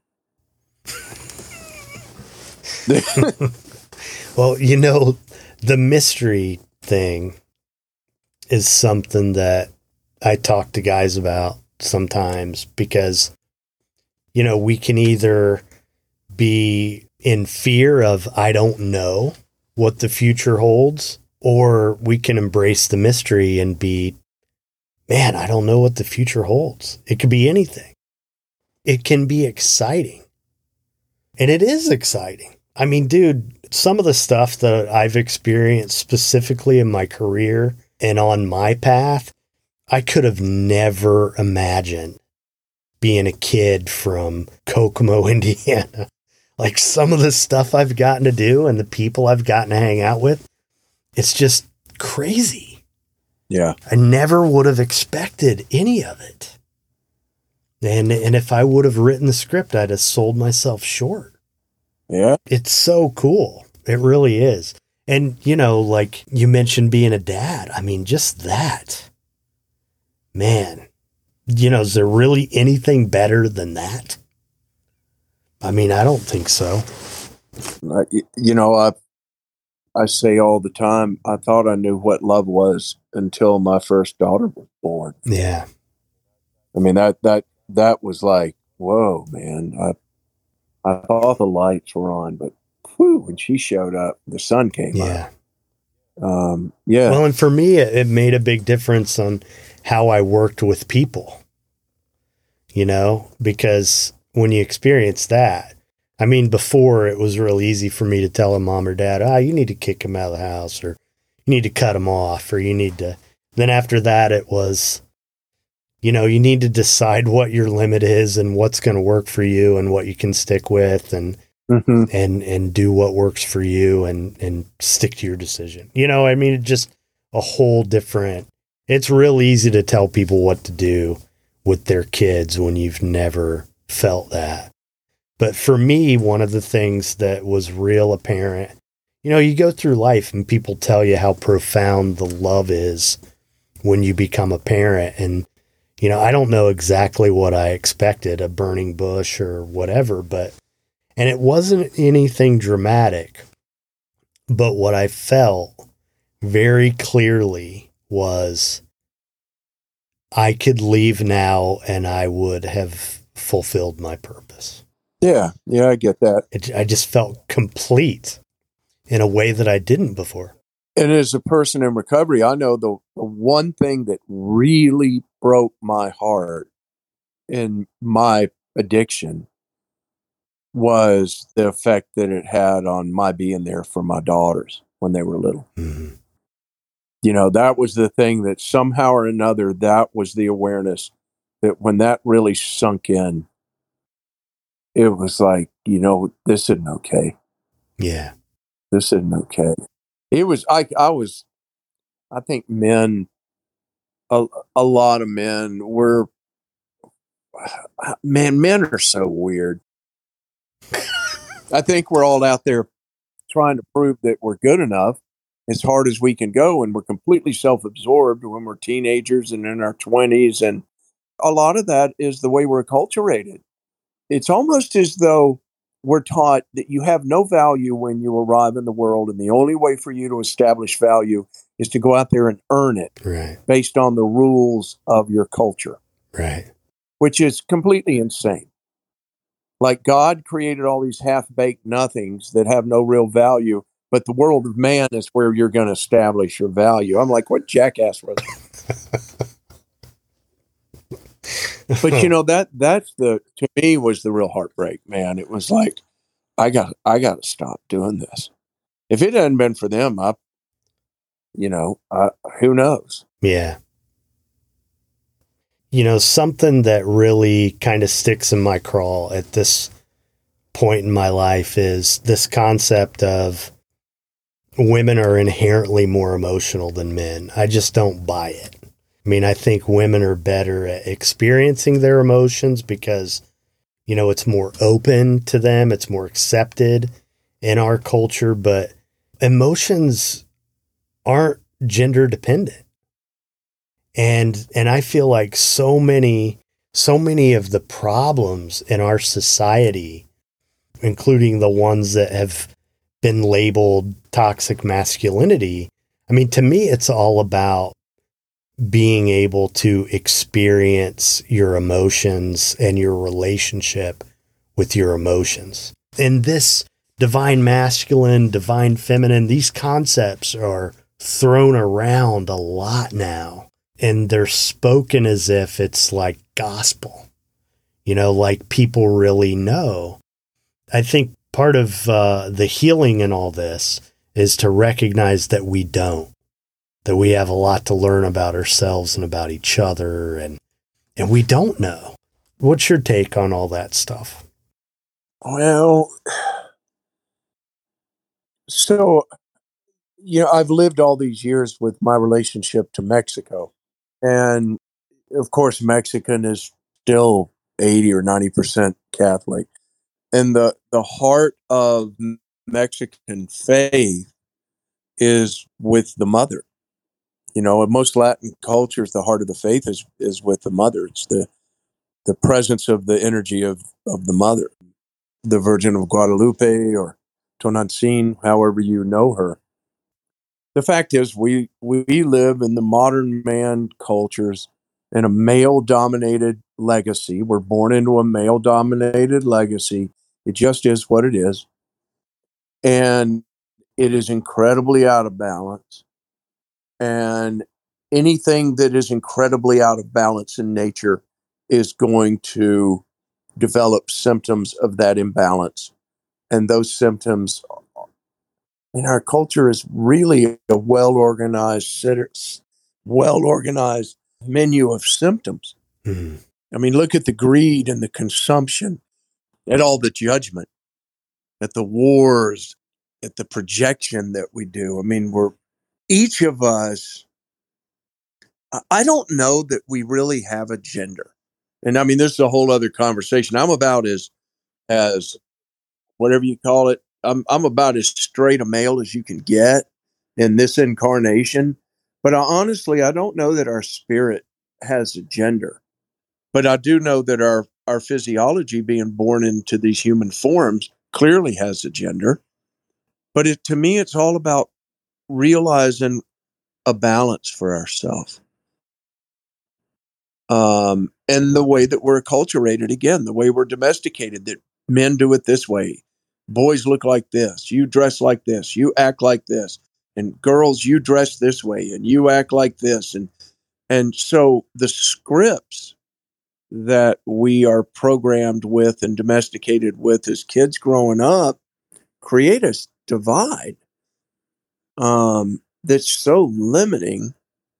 Well, the mystery thing is something that I talk to guys about sometimes because, we can either be in fear of, I don't know what the future holds, or we can embrace the mystery and be, man, I don't know what the future holds. It could be anything. It can be exciting. And it is exciting. I mean, dude, some of the stuff that I've experienced specifically in my career and on my path, I could have never imagined being a kid from Kokomo, Indiana. Like some of the stuff I've gotten to do and the people I've gotten to hang out with, it's just crazy.
Yeah.
I never would have expected any of it. And if I would have written the script, I'd have sold myself short.
Yeah.
It's so cool. It really is. And, like you mentioned being a dad. I mean, just that. Man, is there really anything better than that? I mean, I don't think so.
I say all the time, I thought I knew what love was until my first daughter was born.
Yeah.
I mean, that was like, whoa, man. I thought the lights were on, but when she showed up, the sun came up. Yeah.
Well, and for me, it made a big difference on how I worked with people, because when you experience that, I mean, before it was real easy for me to tell a mom or dad, you need to kick him out of the house, or you need to cut him off, or you need to, then after that, it was, you need to decide what your limit is and what's going to work for you and what you can stick with and do what works for you and stick to your decision. I mean, it's just a whole different, it's real easy to tell people what to do with their kids when you've never felt that. But for me, one of the things that was real apparent, You go through life and people tell you how profound the love is when you become a parent. And, I don't know exactly what I expected, a burning bush or whatever, and it wasn't anything dramatic. But what I felt very clearly was I could leave now and I would have fulfilled my purpose.
Yeah, I get that.
I just felt complete in a way that I didn't before.
And as a person in recovery, I know the one thing that really broke my heart in my addiction was the effect that it had on my being there for my daughters when they were little.
Mm-hmm.
That was the thing that somehow or another, that was the awareness that when that really sunk in, it was like, this isn't okay.
Yeah.
This isn't okay. It was, I think men, a lot of men were, men are so weird. I think we're all out there trying to prove that we're good enough as hard as we can go. And we're completely self-absorbed when we're teenagers and in our 20s. And a lot of that is the way we're acculturated. It's almost as though we're taught that you have no value when you arrive in the world. And the only way for you to establish value is to go out there and earn it,
right,
based on the rules of your culture.
Right.
Which is completely insane. Like God created all these half-baked nothings that have no real value, but the world of man is where you're going to establish your value. I'm like, what jackass was that? But that's to me was the real heartbreak, man. It was like, I got to stop doing this. If it hadn't been for them, who knows?
Yeah. Something that really kind of sticks in my craw at this point in my life is this concept of women are inherently more emotional than men. I just don't buy it. I mean, I think women are better at experiencing their emotions because, it's more open to them. It's more accepted in our culture, but emotions aren't gender dependent. And I feel like so many of the problems in our society, including the ones that have been labeled toxic masculinity, I mean, to me, it's all about being able to experience your emotions and your relationship with your emotions. And this divine masculine, divine feminine, these concepts are thrown around a lot now. And they're spoken as if it's like gospel, like people really know. I think part of the healing in all this is to recognize that we don't, that we have a lot to learn about ourselves and about each other, and we don't know. What's your take on all that stuff?
Well, so, I've lived all these years with my relationship to Mexico. And of course, Mexican is still 80 or 90% Catholic. And the heart of Mexican faith is with the mother. In most Latin cultures, the heart of the faith is with the mother. It's the presence of the energy of the mother, the Virgin of Guadalupe or Tonantzin, however you know her. The fact is, we live in the modern man cultures in a male-dominated legacy. We're born into a male-dominated legacy. It just is what it is. And it is incredibly out of balance. And anything that is incredibly out of balance in nature is going to develop symptoms of that imbalance. And those symptoms in our culture is really a well-organized menu of symptoms.
Mm-hmm.
I mean, look at the greed and the consumption, at all the judgment, at the wars, at the projection that we do. I mean, each of us, I don't know that we really have a gender. And I mean, this is a whole other conversation. I'm about as whatever you call it, I'm about as straight a male as you can get in this incarnation. But honestly, I don't know that our spirit has a gender. But I do know that our physiology, being born into these human forms, clearly has a gender. But to me, it's all about realizing a balance for ourselves. And the way that we're acculturated, again, the way we're domesticated, that men do it this way. Boys look like this. You dress like this. You act like this. And girls, you dress this way and you act like this. And so the scripts that we are programmed with and domesticated with as kids growing up create a divide that's so limiting.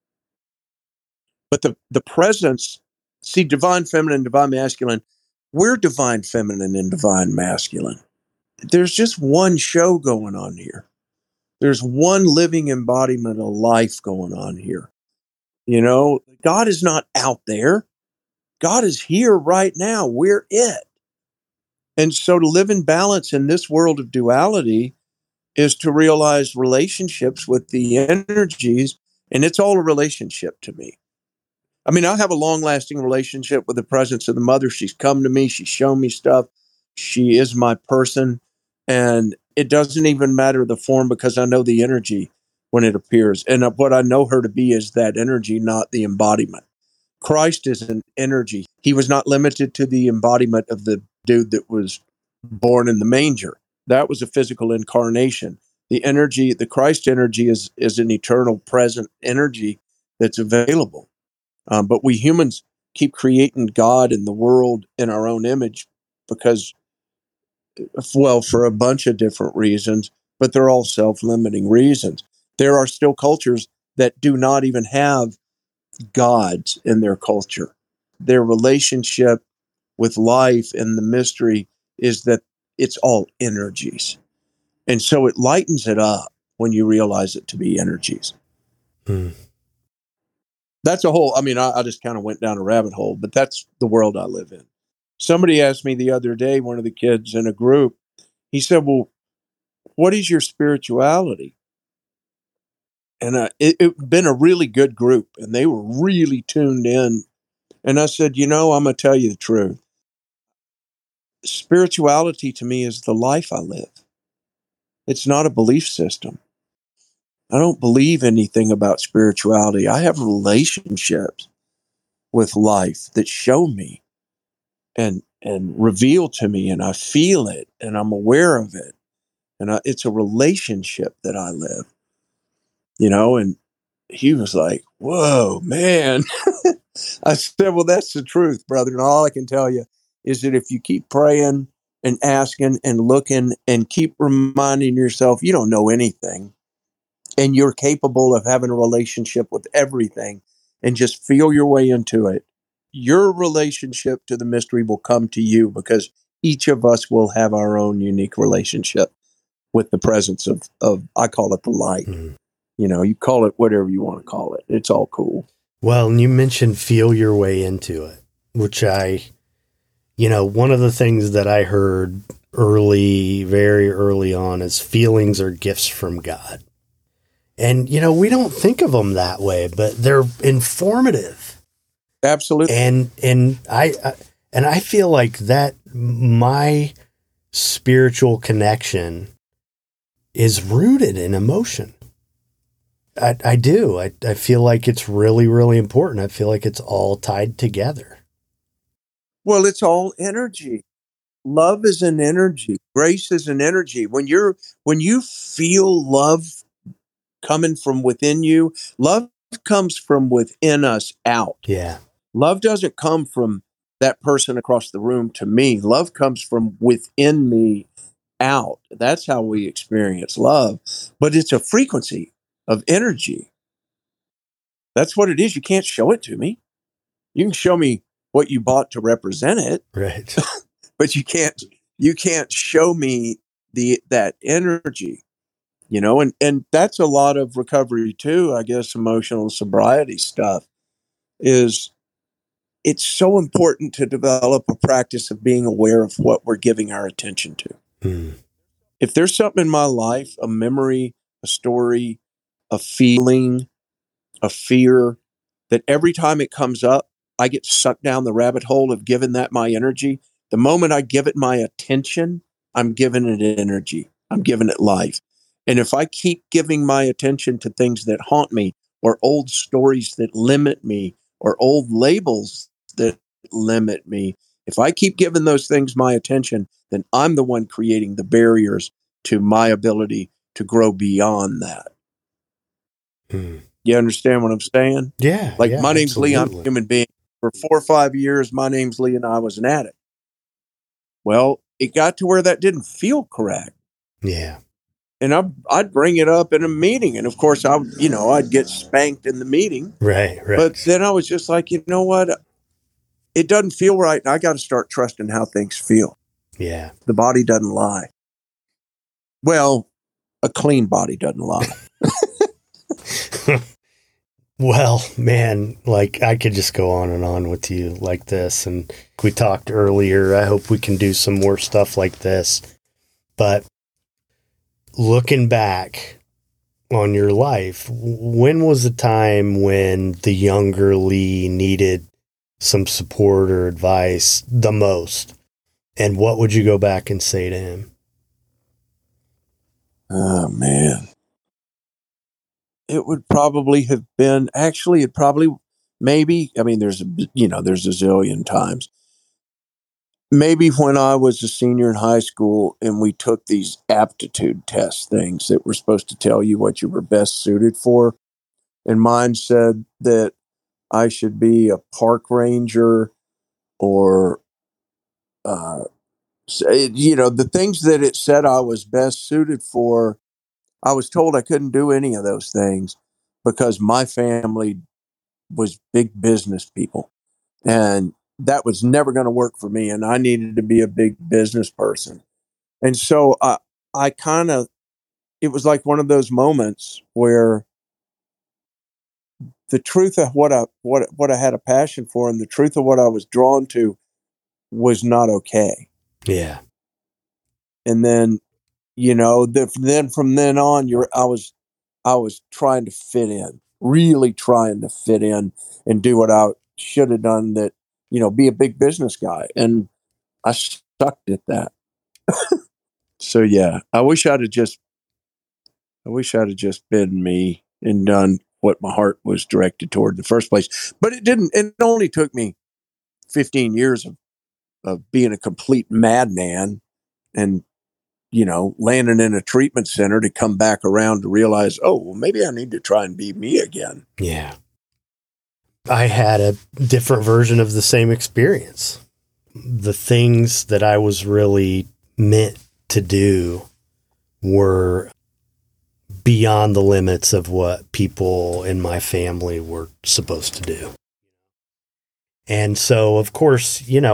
But the presence, see, divine feminine, divine masculine, we're divine feminine and divine masculine. There's just one show going on here. There's one living embodiment of life going on here. You know, God is not out there. God is here right now. We're it. And so to live in balance in this world of duality is to realize relationships with the energies, and it's all a relationship to me. I mean, I have a long-lasting relationship with the presence of the mother. She's come to me. She's shown me stuff. She is my person. And it doesn't even matter the form because I know the energy when it appears. And what I know her to be is that energy, not the embodiment. Christ is an energy. He was not limited to the embodiment of the dude that was born in the manger. That was a physical incarnation. The energy, the Christ energy is an eternal present energy that's available. But we humans keep creating God and the world in our own image because, well, for a bunch of different reasons, but they're all self-limiting reasons. There are still cultures that do not even have gods in their culture. Their relationship with life and the mystery is that it's all energies. And so it lightens it up when you realize it to be energies.
Hmm.
That's a whole, I mean, I just kind of went down a rabbit hole, but that's the world I live in. Somebody asked me the other day, one of the kids in a group, he said, well, what is your spirituality? And it been a really good group, and they were really tuned in. And I said, I'm going to tell you the truth. Spirituality to me is the life I live. It's not a belief system. I don't believe anything about spirituality. I have relationships with life that show me and reveal to me, and I feel it, and I'm aware of it, and it's a relationship that I live. And he was like, "Whoa, man!" I said, "Well, that's the truth, brother, and all I can tell you is that if you keep praying and asking and looking and keep reminding yourself you don't know anything." And you're capable of having a relationship with everything and just feel your way into it. Your relationship to the mystery will come to you because each of us will have our own unique relationship with the presence of I call it the light.
Mm.
You call it whatever you want to call it. It's all cool.
Well, and you mentioned feel your way into it, which one of the things that I heard very early on is feelings are gifts from God. And, we don't think of them that way, but they're informative.
Absolutely.
And I feel like that my spiritual connection is rooted in emotion. I do. I feel like it's really, really important. I feel like it's all tied together.
Well, it's all energy. Love is an energy. Grace is an energy. When you feel love coming from within you, love comes from within us out.
Yeah.
Love doesn't come from that person across the room to me. Love comes from within me out. That's how we experience love. But it's a frequency of energy. That's what it is. You can't show it to me. You can show me what you bought to represent it.
Right.
But you can't show me that energy. And that's a lot of recovery too, I guess. Emotional sobriety stuff is, it's so important to develop a practice of being aware of what we're giving our attention to.
Hmm.
If there's something in my life, a memory, a story, a feeling, a fear, that every time it comes up, I get sucked down the rabbit hole of giving that my energy. The moment I give it my attention, I'm giving it energy. I'm giving it life. And if I keep giving my attention to things that haunt me, or old stories that limit me, or old labels that limit me, if I keep giving those things my attention, then I'm the one creating the barriers to my ability to grow beyond that. You understand what I'm saying?
Yeah.
Like,
yeah,
my name's Lee, I'm a
absolutely.
human being. For 4 or 5 years, my name's Lee and I was an addict. Well, it got to where that didn't feel correct.
Yeah.
And I'd bring it up in a meeting. And of course, I'd get spanked in the meeting.
Right.
But then I was just like, you know what? It doesn't feel right. And I got to start trusting how things feel.
Yeah.
The body doesn't lie. Well, a clean body doesn't lie.
Well, man, like, I could just go on and on with you like this. And we talked earlier, I hope we can do some more stuff like this. But looking back on your life, when was the time when the younger Lee needed some support or advice the most? And what would you go back and say to him?
Oh, man. It would probably have been, actually, maybe, I mean, there's a zillion times. Maybe when I was a senior in high school and we took these aptitude test things that were supposed to tell you what you were best suited for. And mine said that I should be a park ranger, or, the things that it said I was best suited for. I was told I couldn't do any of those things because my family was big business people, and that was never going to work for me. And I needed to be a big business person. And so it was like one of those moments where the truth of what I had a passion for and the truth of what I was drawn to was not okay.
Yeah.
And then, then from then on, I was trying to fit in, really trying to fit in and do what I should have done, that, be a big business guy. And I sucked at that. So yeah, I wish I'd have just been me and done what my heart was directed toward in the first place. But it didn't. It only took me 15 years of being a complete madman and, landing in a treatment center to come back around to realize, oh, well, maybe I need to try and be me again.
Yeah. I had a different version of the same experience. The things that I was really meant to do were beyond the limits of what people in my family were supposed to do. And so, of course, I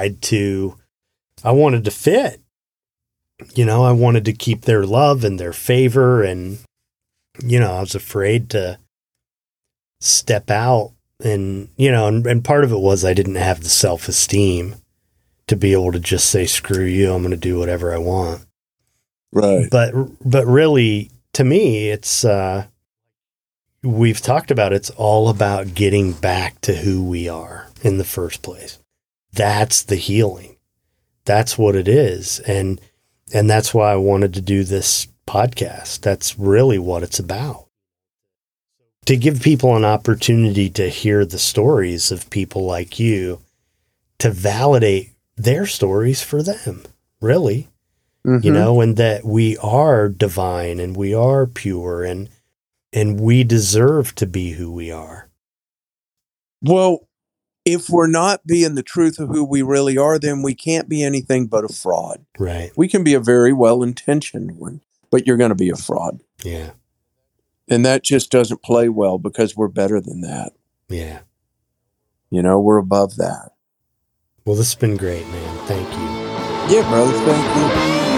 wanted to fit. I wanted to keep their love and their favor. And, I was afraid to step out. And, and part of it was I didn't have the self-esteem to be able to just say, screw you, I'm going to do whatever I want.
Right.
But really, to me, it's, we've talked about, it's all about getting back to who we are in the first place. That's the healing. That's what it is. And that's why I wanted to do this podcast. That's really what it's about. To give people an opportunity to hear the stories of people like you, to validate their stories for them, really.
Mm-hmm.
And that we are divine and we are pure and we deserve to be who we are.
Well, if we're not being the truth of who we really are, then we can't be anything but a fraud.
Right.
We can be a very well-intentioned one, but you're going to be a fraud.
Yeah.
And that just doesn't play well because we're better than that.
Yeah.
We're above that.
Well, this has been great, man. Thank you.
Yeah, brother. Thank you.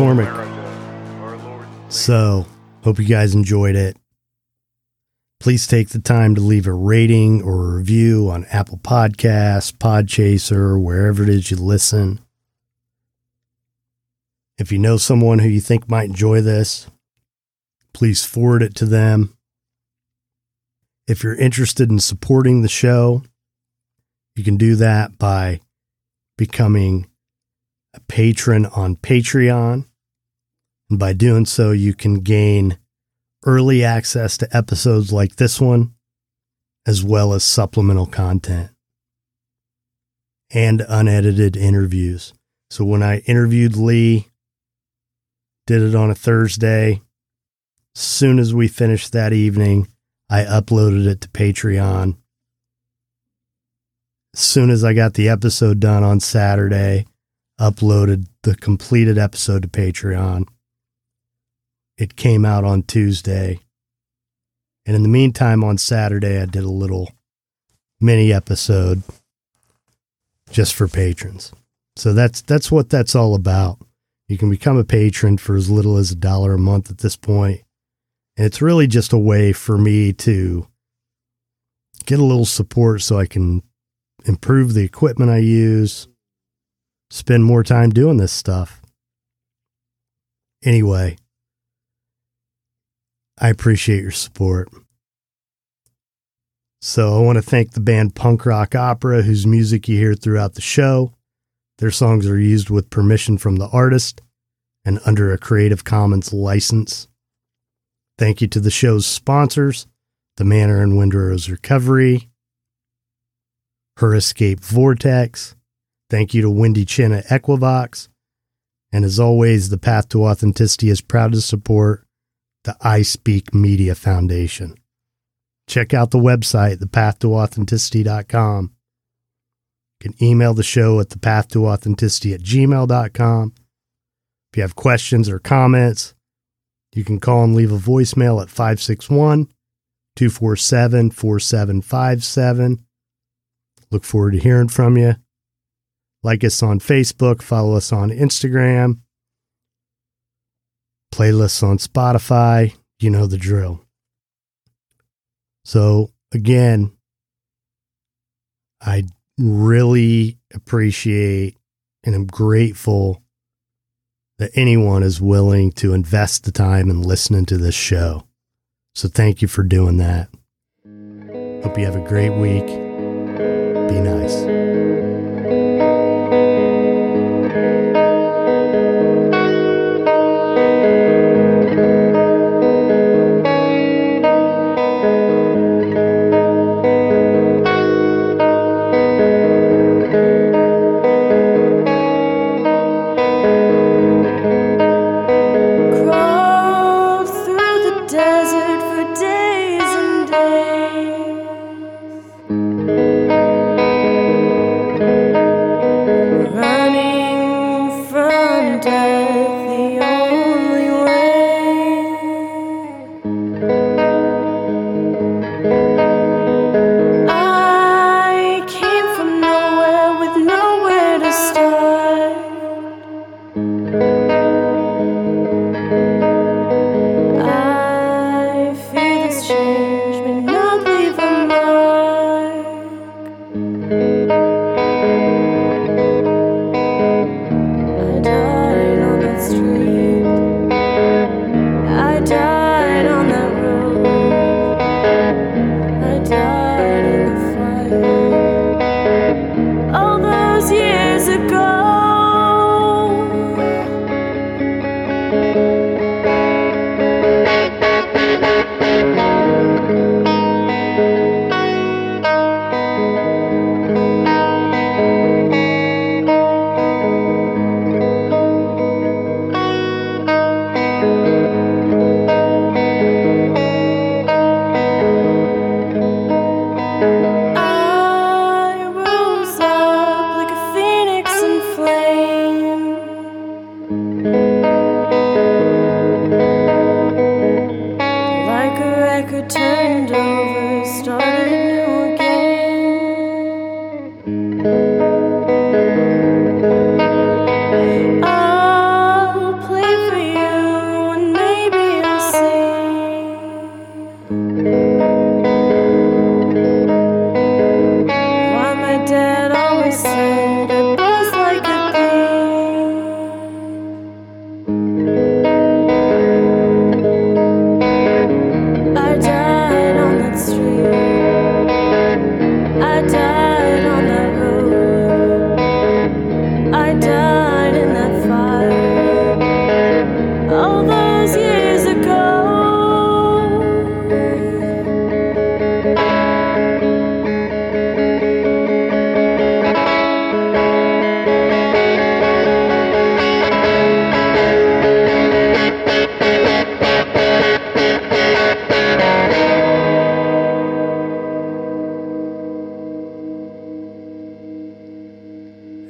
McCormick. So, hope you guys enjoyed it. Please take the time to leave a rating or a review on Apple Podcasts, Podchaser, wherever it is you listen. If you know someone who you think might enjoy this, please forward it to them. If you're interested in supporting the show, you can do that by becoming a patron on Patreon. And by doing so, you can gain early access to episodes like this one, as well as supplemental content and unedited interviews. So when I interviewed Lee, did it on a Thursday. As soon as we finished that evening, I uploaded it to Patreon. As soon as I got the episode done on Saturday, uploaded the completed episode to Patreon. It came out on Tuesday. And in the meantime, on Saturday, I did a little mini episode just for patrons. So that's what that's all about. You can become a patron for as little as $1 a month at this point. And it's really just a way for me to get a little support so I can improve the equipment I use, spend more time doing this stuff. Anyway, I appreciate your support. So I want to thank the band Punk Rock Opera, whose music you hear throughout the show. Their songs are used with permission from the artist and under a Creative Commons license. Thank you to the show's sponsors, the Manor and Windrose Recovery, Her Escape Vortex. Thank you to Wendy Chin at Equivox. And as always, the Path to Authenticity is proud to support the I Speak Media Foundation. Check out the website, thepathtooauthenticity.com. You can email the show at thepathtooauthenticity@gmail.com. If you have questions or comments, you can call and leave a voicemail at 561-247-4757. Look forward to hearing from you. Like us on Facebook, follow us on Instagram, playlists on Spotify, you know the drill. So again, I really appreciate and am grateful that anyone is willing to invest the time in listening to this show. So thank you for doing that. Hope you have a great week. Be nice.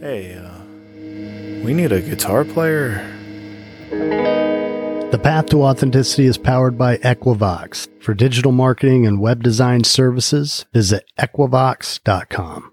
Hey, we need a guitar player.
The Path to Authenticity is powered by Equivox. For digital marketing and web design services, visit equivox.com.